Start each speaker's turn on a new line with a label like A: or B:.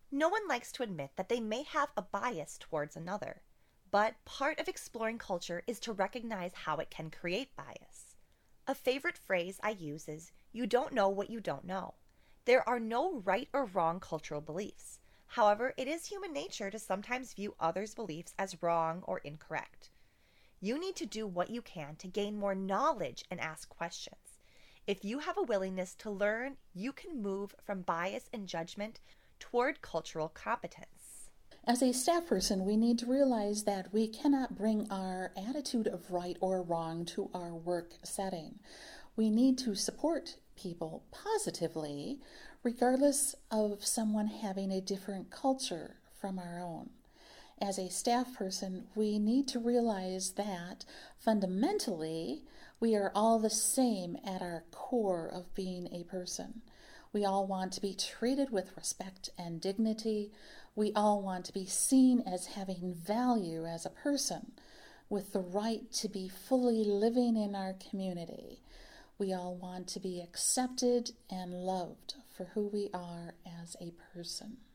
A: No one likes to admit that they may have a bias towards another, but part of exploring culture is to recognize how it can create bias. A favorite phrase I use is, "You don't know what you don't know." There are no right or wrong cultural beliefs. However, it is human nature to sometimes view others' beliefs as wrong or incorrect. You need to do what you can to gain more knowledge and ask questions. If you have a willingness to learn, you can move from bias and judgment toward cultural competence.
B: As a staff person, we need to realize that we cannot bring our attitude of right or wrong to our work setting. We need to support people positively, regardless of someone having a different culture from our own. As a staff person, we need to realize that fundamentally we are all the same at our core of being a person. We all want to be treated with respect and dignity. We all want to be seen as having value as a person, with the right to be fully living in our community. We all want to be accepted and loved for who we are as a person.